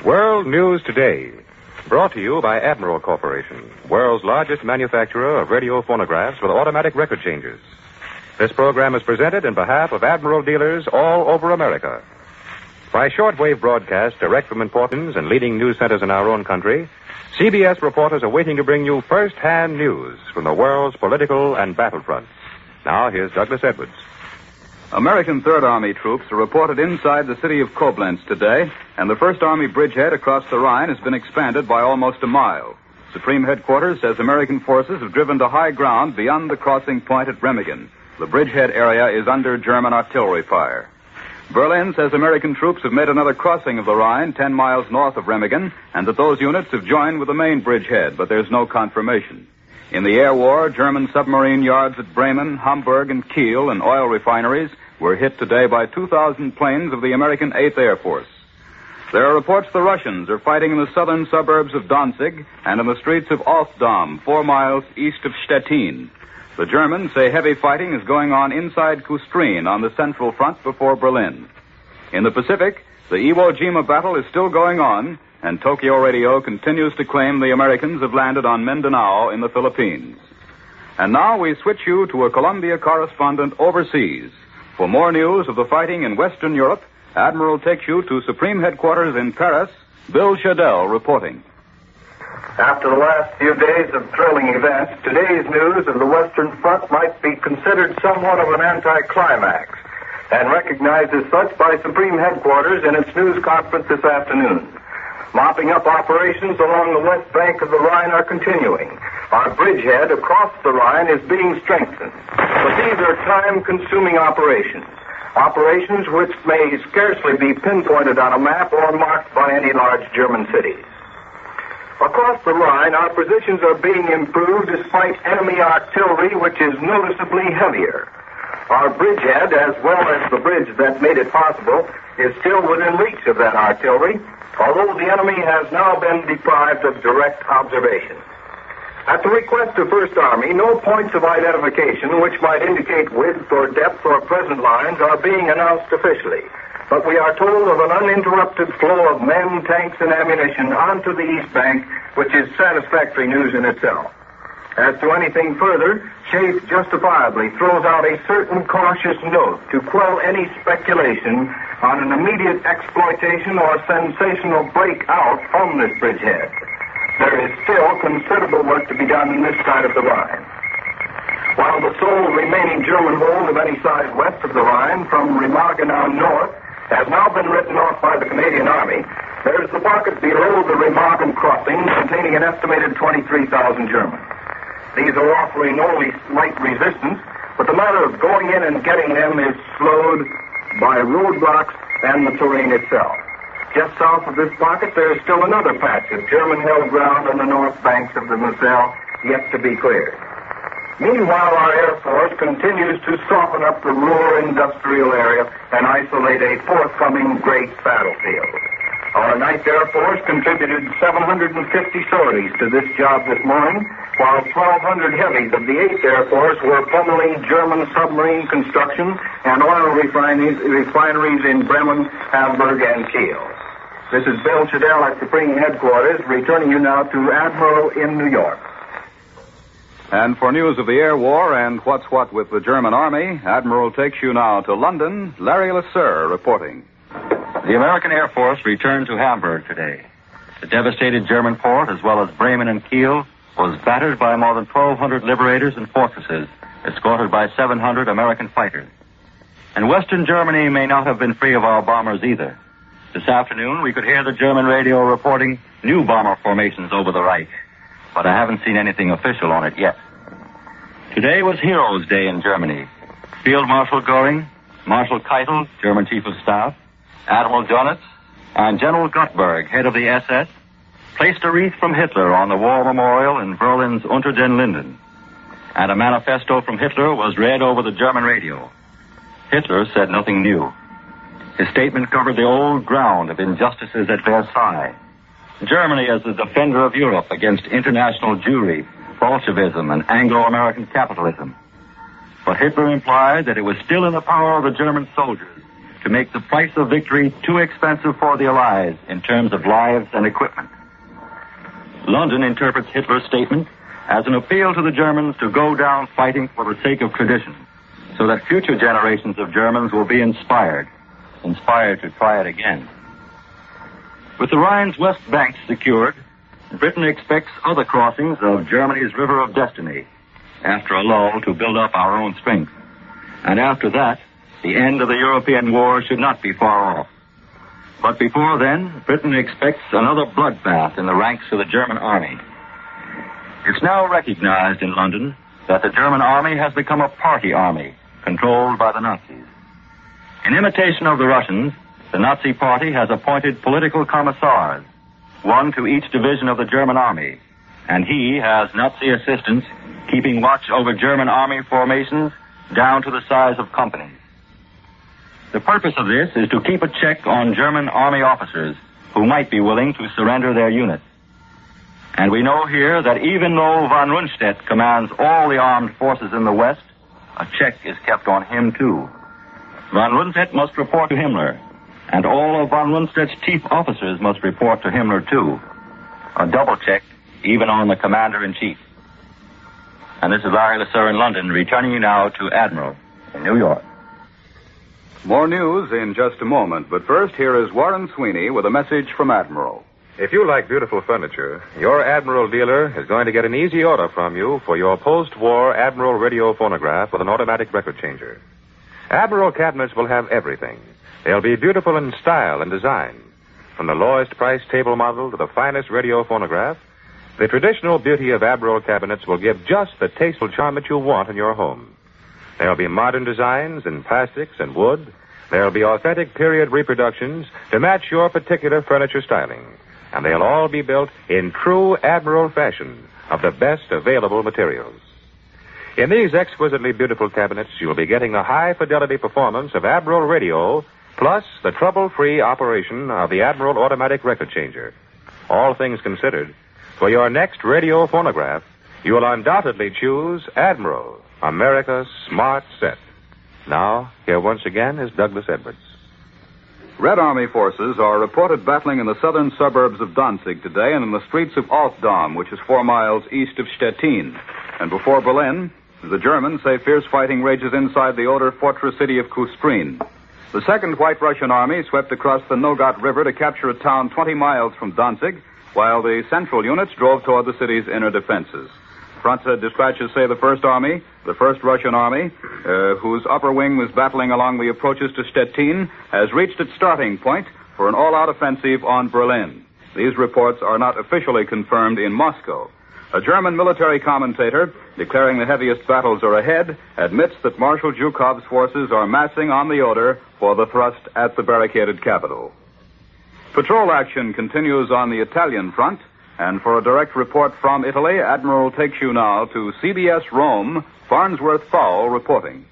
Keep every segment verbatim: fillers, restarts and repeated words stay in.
World News Today, brought to you by Admiral Corporation, world's largest manufacturer of radio phonographs with automatic record changers. This program is presented in behalf of Admiral dealers all over America. By shortwave broadcast direct from important and leading news centers in our own country, C B S reporters are waiting to bring you first-hand news from the world's political and battlefronts. Now, here's Douglas Edwards. American Third Army troops are reported inside the city of Koblenz today, and the First Army bridgehead across the Rhine has been expanded by almost a mile. Supreme Headquarters says American forces have driven to high ground beyond the crossing point at Remagen. The bridgehead area is under German artillery fire. Berlin says American troops have made another crossing of the Rhine ten miles north of Remagen, and that those units have joined with the main bridgehead, but there's no confirmation. In the air war, German submarine yards at Bremen, Hamburg, and Kiel, and oil refineries were hit today by two thousand planes of the American Eighth Air Force. There are reports the Russians are fighting in the southern suburbs of Danzig and in the streets of Altdam, four miles east of Stettin. The Germans say heavy fighting is going on inside Kustrin on the central front before Berlin. In the Pacific, the Iwo Jima battle is still going on, and Tokyo Radio continues to claim the Americans have landed on Mindanao in the Philippines. And now we switch you to a Columbia correspondent overseas. For more news of the fighting in Western Europe, Admiral takes you to Supreme Headquarters in Paris. Bill Shadell reporting. After the last few days of thrilling events, today's news of the Western Front might be considered somewhat of an anticlimax, and recognized as such by Supreme Headquarters in its news conference this afternoon. Mopping up operations along the west bank of the Rhine are continuing. Our bridgehead across the Rhine is being strengthened. But these are time-consuming operations. Operations which may scarcely be pinpointed on a map or marked by any large German cities. Across the Rhine, our positions are being improved despite enemy artillery, which is noticeably heavier. Our bridgehead, as well as the bridge that made it possible, is still within reach of that artillery, although the enemy has now been deprived of direct observation. At the request of First Army, no points of identification which might indicate width or depth or present lines are being announced officially, but we are told of an uninterrupted flow of men, tanks, and ammunition onto the East Bank, which is satisfactory news in itself. As to anything further, Chafe justifiably throws out a certain cautious note to quell any speculation on an immediate exploitation or sensational breakout from this bridgehead. There is still considerable work to be done on this side of the Rhine. While the sole remaining German hold of any size west of the Rhine, from Remagen on north, has now been written off by the Canadian Army, there is the pocket below the Remagen crossing containing an estimated twenty-three thousand Germans. These are offering only slight resistance, but the matter of going in and getting them is slowed by roadblocks and the terrain itself. Just south of this pocket, there is still another patch of German-held ground on the north banks of the Moselle yet to be cleared. Meanwhile, our Air Force continues to soften up the Ruhr industrial area and isolate a forthcoming great battlefield. Our Ninth Air Force contributed seven hundred fifty sorties to this job this morning, while twelve hundred heavies of the Eighth Air Force were pummeling German submarine construction and oil refineries, refineries in Bremen, Hamburg, and Kiel. This is Bill Shadell at Supreme Headquarters, returning you now to Admiral in New York. And for news of the air war and what's what with the German Army, Admiral takes you now to London. Larry LeSueur reporting. The American Air Force returned to Hamburg today. The devastated German port, as well as Bremen and Kiel, was battered by more than twelve hundred liberators and fortresses, escorted by seven hundred American fighters. And Western Germany may not have been free of our bombers either. This afternoon, we could hear the German radio reporting new bomber formations over the Reich, but I haven't seen anything official on it yet. Today was Heroes' Day in Germany. Field Marshal Goering, Marshal Keitel, German Chief of Staff, Admiral Dönitz, and General Gutberg, head of the S S, placed a wreath from Hitler on the war memorial in Berlin's Unter den Linden. And a manifesto from Hitler was read over the German radio. Hitler said nothing new. His statement covered the old ground of injustices at Versailles. Germany as the defender of Europe against international Jewry, Bolshevism, and Anglo-American capitalism. But Hitler implied that it was still in the power of the German soldiers to make the price of victory too expensive for the Allies in terms of lives and equipment. London interprets Hitler's statement as an appeal to the Germans to go down fighting for the sake of tradition, so that future generations of Germans will be inspired, inspired to try it again. With the Rhine's west bank secured, Britain expects other crossings of Germany's River of Destiny, after a lull to build up our own strength. And after that, the end of the European war should not be far off. But before then, Britain expects another bloodbath in the ranks of the German army. It's now recognized in London that the German army has become a party army, controlled by the Nazis. In imitation of the Russians, the Nazi Party has appointed political commissars, one to each division of the German army, and he has Nazi assistants keeping watch over German army formations down to the size of companies. The purpose of this is to keep a check on German army officers who might be willing to surrender their units. And we know here that even though von Rundstedt commands all the armed forces in the West, a check is kept on him too. Von Rundstedt must report to Himmler, and all of von Rundstedt's chief officers must report to Himmler too. A double check even on the commander-in-chief. And this is Larry LeSueur in London, returning you now to Admiral in New York. More news in just a moment, but first here is Warren Sweeney with a message from Admiral. If you like beautiful furniture, your Admiral dealer is going to get an easy order from you for your post-war Admiral radio phonograph with an automatic record changer. Admiral cabinets will have everything. They'll be beautiful in style and design. From the lowest price table model to the finest radio phonograph, the traditional beauty of Admiral cabinets will give just the tasteful charm that you want in your home. There'll be modern designs in plastics and wood. There'll be authentic period reproductions to match your particular furniture styling. And they'll all be built in true Admiral fashion of the best available materials. In these exquisitely beautiful cabinets, you'll be getting the high-fidelity performance of Admiral radio, plus the trouble-free operation of the Admiral automatic record changer. All things considered, for your next radio phonograph, you'll undoubtedly choose Admiral, America's smart set. Now, here once again is Douglas Edwards. Red Army forces are reported battling in the southern suburbs of Danzig today and in the streets of Altdam, which is four miles east of Stettin. And before Berlin, the Germans say fierce fighting rages inside the older fortress city of Kustrin. The Second White Russian Army swept across the Nogat River to capture a town twenty miles from Danzig, while the central units drove toward the city's inner defenses. Front dispatches say the First Army, the First Russian Army, uh, whose upper wing was battling along the approaches to Stettin, has reached its starting point for an all-out offensive on Berlin. These reports are not officially confirmed in Moscow. A German military commentator, declaring the heaviest battles are ahead, admits that Marshal Zhukov's forces are massing on the Oder for the thrust at the barricaded capital. Patrol action continues on the Italian front. And for a direct report from Italy, Admiral takes you now to C B S Rome, Farnsworth Fowle reporting.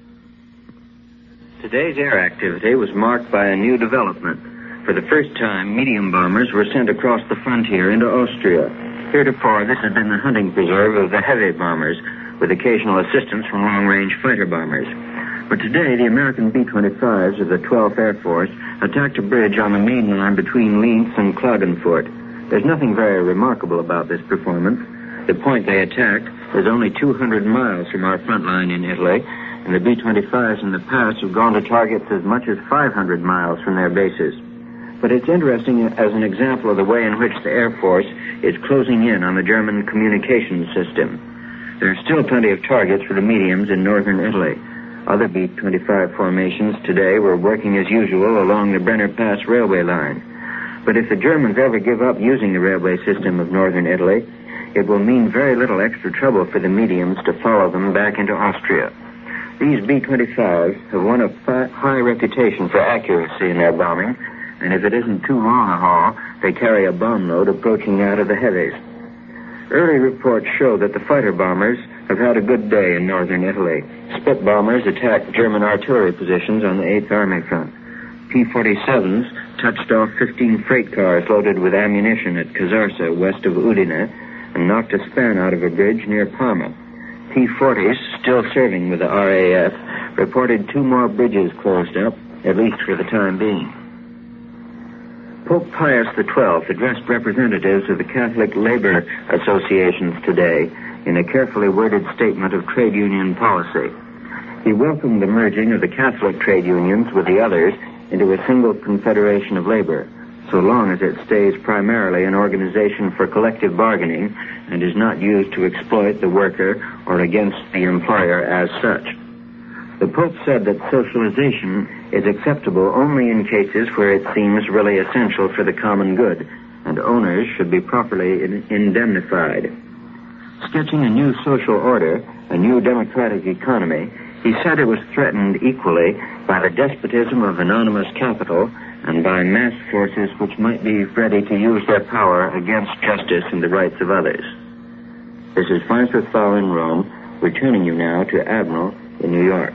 Today's air activity was marked by a new development. For the first time, medium bombers were sent across the frontier into Austria. Heretofore, this had been the hunting preserve of the heavy bombers, with occasional assistance from long-range fighter bombers. But today, the American B twenty-fives of the twelfth Air Force attacked a bridge on the main line between Linz and Klagenfurt. There's nothing very remarkable about this performance. The point they attacked is only two hundred miles from our front line in Italy, and the B twenty-fives in the past have gone to targets as much as five hundred miles from their bases. But it's interesting as an example of the way in which the Air Force is closing in on the German communications system. There are still plenty of targets for the mediums in northern Italy. Other B twenty-five formations today were working as usual along the Brenner Pass railway line. But if the Germans ever give up using the railway system of northern Italy, it will mean very little extra trouble for the mediums to follow them back into Austria. These B twenty-fives have won a fi- high reputation for accuracy in their bombing, and if it isn't too long a haul, they carry a bomb load approaching that of the heavies. Early reports show that the fighter bombers have had a good day in northern Italy. Spit bombers attacked German artillery positions on the eighth Army front. P forty-sevens touched off fifteen freight cars loaded with ammunition at Casarsa, west of Udine, and knocked a span out of a bridge near Parma. P forties, still serving with the R A F, reported two more bridges closed up at least for the time being. Pope Pius the twelfth addressed representatives of the Catholic labor associations today in a carefully worded statement of trade union policy. He welcomed the merging of the Catholic trade unions with the others into a single confederation of labor, so long as it stays primarily an organization for collective bargaining and is not used to exploit the worker or against the employer as such. The Pope said that socialization is acceptable only in cases where it seems really essential for the common good, and owners should be properly in- indemnified. Sketching a new social order, a new democratic economy, he said it was threatened equally by the despotism of anonymous capital and by mass forces which might be ready to use their power against justice and the rights of others. This is Farnsworth Thal in Rome, returning you now to Admiral in New York.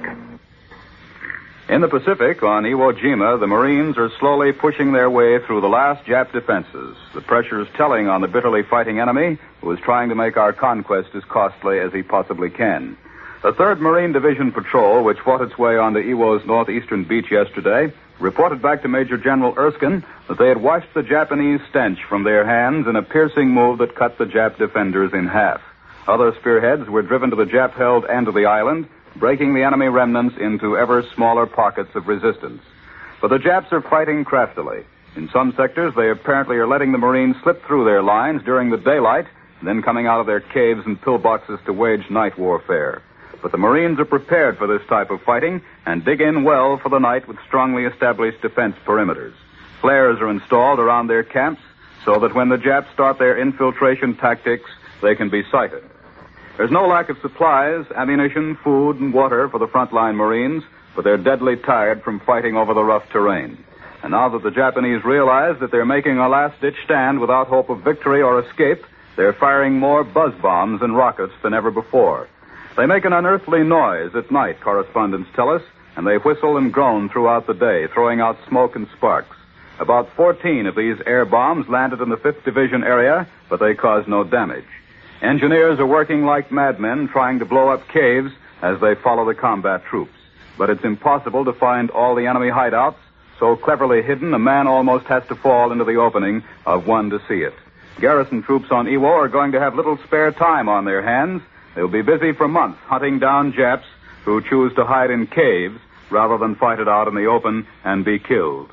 In the Pacific, on Iwo Jima, the Marines are slowly pushing their way through the last Jap defenses. The pressure is telling on the bitterly fighting enemy, who is trying to make our conquest as costly as he possibly can. The third Marine Division Patrol, which fought its way onto Iwo's northeastern beach yesterday, reported back to Major General Erskine that they had washed the Japanese stench from their hands in a piercing move that cut the Jap defenders in half. Other spearheads were driven to the Jap-held end of the island, breaking the enemy remnants into ever smaller pockets of resistance. But the Japs are fighting craftily. In some sectors, they apparently are letting the Marines slip through their lines during the daylight, then coming out of their caves and pillboxes to wage night warfare. But the Marines are prepared for this type of fighting and dig in well for the night with strongly established defense perimeters. Flares are installed around their camps so that when the Japs start their infiltration tactics, they can be sighted. There's no lack of supplies, ammunition, food, and water for the frontline Marines, but they're deadly tired from fighting over the rough terrain. And now that the Japanese realize that they're making a last-ditch stand without hope of victory or escape, they're firing more buzz bombs and rockets than ever before. They make an unearthly noise at night, correspondents tell us, and they whistle and groan throughout the day, throwing out smoke and sparks. About fourteen of these air bombs landed in the fifth Division area, but they caused no damage. Engineers are working like madmen trying to blow up caves as they follow the combat troops. But it's impossible to find all the enemy hideouts. So cleverly hidden, a man almost has to fall into the opening of one to see it. Garrison troops on Iwo are going to have little spare time on their hands. They'll be busy for months hunting down Japs who choose to hide in caves rather than fight it out in the open and be killed.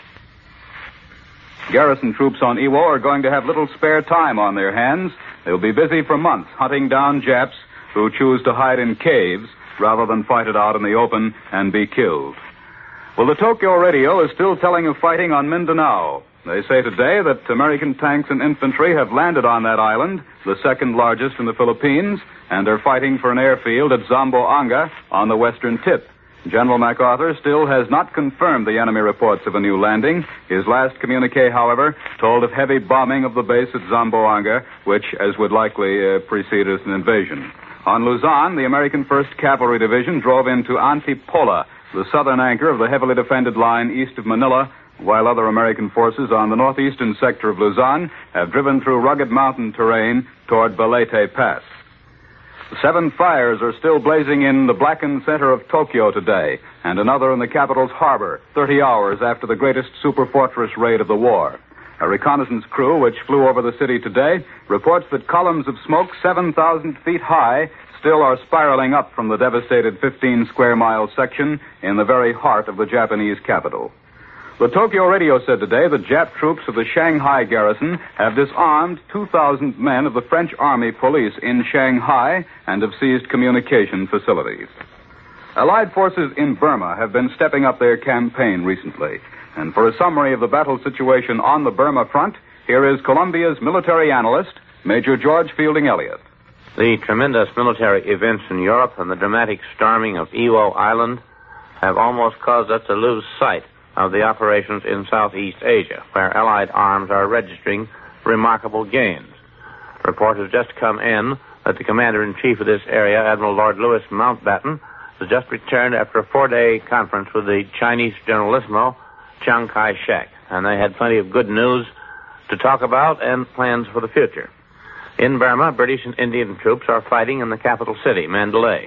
Garrison troops on Iwo are going to have little spare time on their hands. They'll be busy for months hunting down Japs who choose to hide in caves rather than fight it out in the open and be killed. Well, the Tokyo radio is still telling of fighting on Mindanao. They say today that American tanks and infantry have landed on that island, the second largest in the Philippines, and are fighting for an airfield at Zamboanga on the western tip. General MacArthur still has not confirmed the enemy reports of a new landing. His last communique, however, told of heavy bombing of the base at Zamboanga, which, as would likely uh, precede as an invasion. On Luzon, the American first Cavalry Division drove into Antipola, the southern anchor of the heavily defended line east of Manila, while other American forces on the northeastern sector of Luzon have driven through rugged mountain terrain toward Balete Pass. Seven fires are still blazing in the blackened center of Tokyo today, and another in the capital's harbor, thirty hours after the greatest superfortress raid of the war. A reconnaissance crew which flew over the city today reports that columns of smoke seven thousand feet high still are spiraling up from the devastated fifteen square mile section in the very heart of the Japanese capital. The Tokyo radio said today that Jap troops of the Shanghai garrison have disarmed two thousand men of the French Army police in Shanghai and have seized communication facilities. Allied forces in Burma have been stepping up their campaign recently. And for a summary of the battle situation on the Burma front, here is Columbia's military analyst, Major George Fielding Elliott. The tremendous military events in Europe and the dramatic storming of Iwo Island have almost caused us to lose sight of the operations in Southeast Asia, where Allied arms are registering remarkable gains. Report has just come in that the Commander-in-Chief of this area, Admiral Lord Louis Mountbatten, has just returned after a four-day conference with the Chinese Generalissimo, Chiang Kai-shek, and they had plenty of good news to talk about and plans for the future. In Burma, British and Indian troops are fighting in the capital city, Mandalay.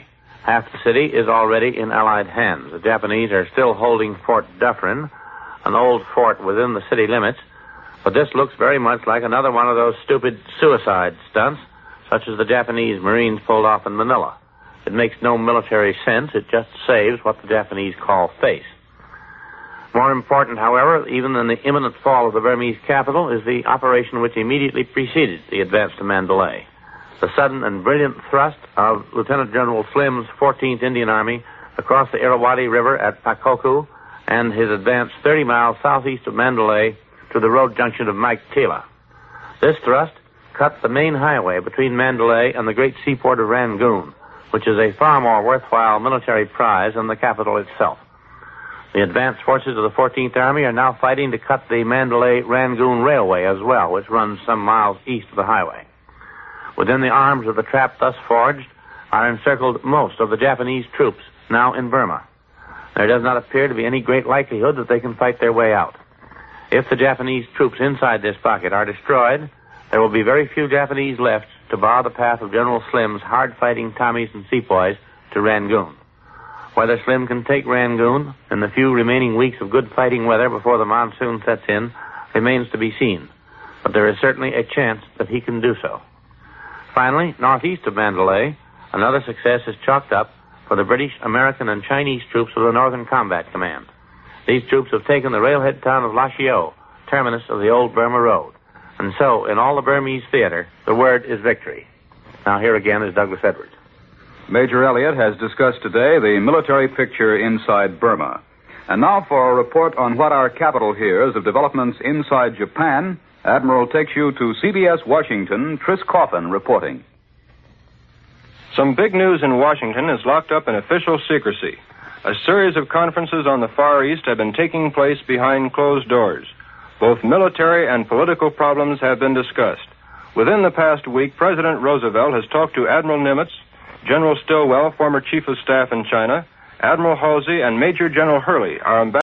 Half the city is already in Allied hands. The Japanese are still holding Fort Dufferin, an old fort within the city limits, but this looks very much like another one of those stupid suicide stunts, such as the Japanese Marines pulled off in Manila. It makes no military sense. It just saves what the Japanese call face. More important, however, even than the imminent fall of the Burmese capital, is the operation which immediately preceded the advance to Mandalay. The sudden and brilliant thrust of Lieutenant General Slim's fourteenth Indian Army across the Irrawaddy River at Pakoku and his advance thirty miles southeast of Mandalay to the road junction of Mike Tila. This thrust cut the main highway between Mandalay and the great seaport of Rangoon, which is a far more worthwhile military prize than the capital itself. The advance forces of the fourteenth Army are now fighting to cut the Mandalay-Rangoon Railway as well, which runs some miles east of the highway. Within the arms of the trap thus forged are encircled most of the Japanese troops now in Burma. There does not appear to be any great likelihood that they can fight their way out. If the Japanese troops inside this pocket are destroyed, there will be very few Japanese left to bar the path of General Slim's hard-fighting Tommies and Sepoys to Rangoon. Whether Slim can take Rangoon in the few remaining weeks of good fighting weather before the monsoon sets in remains to be seen, but there is certainly a chance that he can do so. Finally, northeast of Mandalay, another success is chalked up for the British, American, and Chinese troops of the Northern Combat Command. These troops have taken the railhead town of Lashio, terminus of the old Burma Road. And so, in all the Burmese theater, the word is victory. Now, here again is Douglas Edwards. Major Elliott has discussed today the military picture inside Burma. And now for a report on what our capital hears of developments inside Japan, Admiral takes you to C B S Washington, Tris Coffin reporting. Some big news in Washington is locked up in official secrecy. A series of conferences on the Far East have been taking place behind closed doors. Both military and political problems have been discussed. Within the past week, President Roosevelt has talked to Admiral Nimitz, General Stilwell, former Chief of Staff in China, Admiral Halsey, and Major General Hurley, our ambassador.